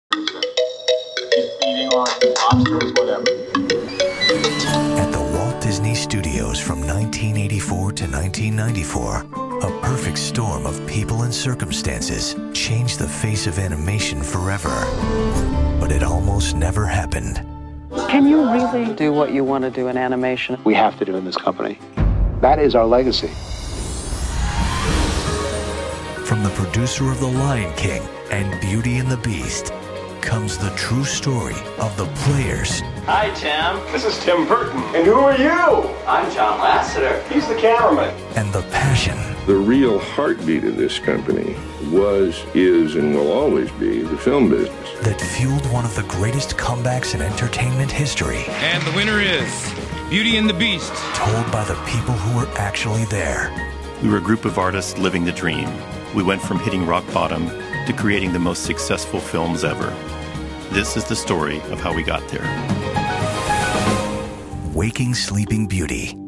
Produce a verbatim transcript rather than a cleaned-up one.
He's feeding on lobsters, whatever. At the Walt Disney Studios from nineteen eighty-four to nineteen ninety-four, a perfect storm of people and circumstances changed the face of animation forever. But it almost never happened. Can you really do what you want to do in animation? We have to do in this company. That is our legacy. From the producer of The Lion King and Beauty and the Beast comes the true story of the players. Hi, Tim. This is Tim Burton. And who are you? I'm John Lasseter. He's the cameraman. And the passion. The real heartbeat of this company was, is, and will always be the film business. That fueled one of the greatest comebacks in entertainment history. And the winner is Beauty and the Beast. Told by the people who were actually there. We were a group of artists living the dream. We went from hitting rock bottom to creating the most successful films ever. This is the story of how we got there. Waking Sleeping Beauty.